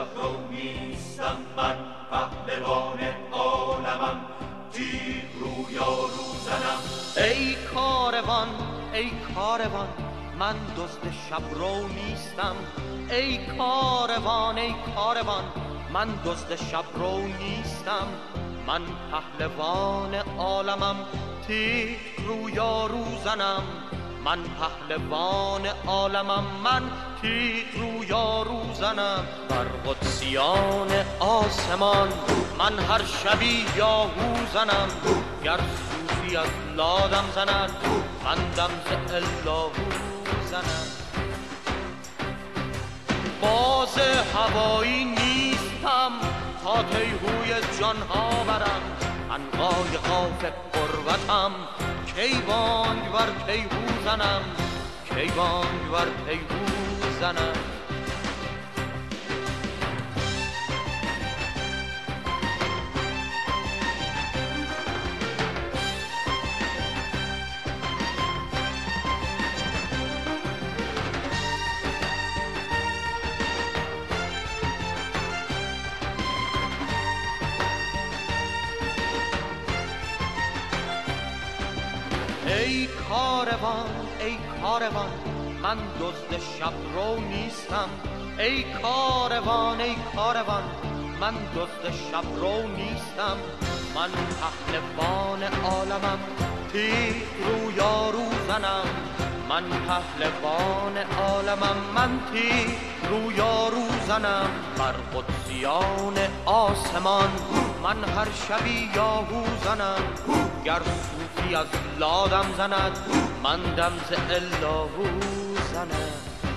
شب رو نیستم، من پهلوان عالمم، تیغ رو یارو زنم. ای کاروان ای کاروان من دزد شب رو نیستم. ای کاروان ای کاروان من دزد شب رو نیستم. من پهلوان عالمم، تیغ رو یارو زنم. من پهلوان عالمم، من تیغ رو یارو زنم. بر قدسیان آسمان من هر شبی یاهو زنم. گر صوفی از لادم زند، من دم ز اللهو زنم. باز هوایی نیستم تا تیهوی جانها برم. عنقای قاف قربتم، کی بانگ بر تیهو زنم، کی بانگ بر تیهو زنم. ای کاروان ای کاروان من دزد شب رو نیستم. ای کاروان ای کاروان من دزد شب رو نیستم. من پهلوان عالمم، تیغ رو یارو زنم. من پهلوان عالمم، من تیغ رو یارو زنم. بر قدسیان آسمان من هر شبی یاهو زنم. گر صوفی از لادم زند، من دم ز اللهو زنم.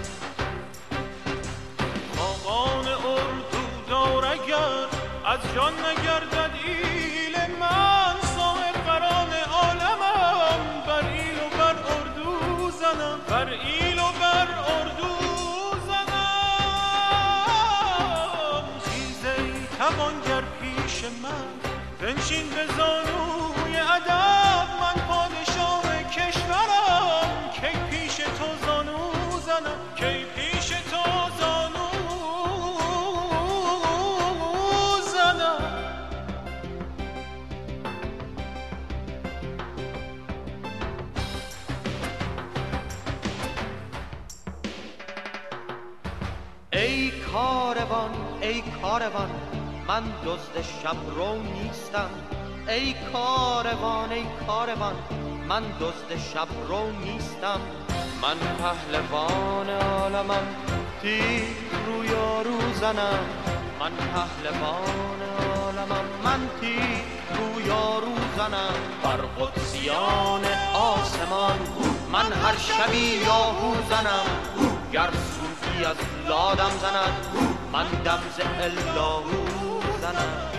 خاقان اردو دار اگر از جان نگردد ایل من، صاحب قران عالمم، بر ایل و بر اردو زنم، بر ایل و بر اردو زنم. چیزی توانگر پیش من بنشین به زانوی ادب، من پادشاه کشورم، کی پیش تو زانو زنم، کی پیش تو زانو زنم. ای کاروان ای کاروان من دزد شب رو نیستم. ای کاروان ای کاروان من دزد شب رو نیستم. من پهلوان عالمم، تیغ رو یارو زنم. من پهلوان عالمم، من تیغ رو یارو زنم. بر قدسیان آسمان من هر شبی یاهو زنم. گر صوفی از لادم زند، من دم ز اللهو زنم.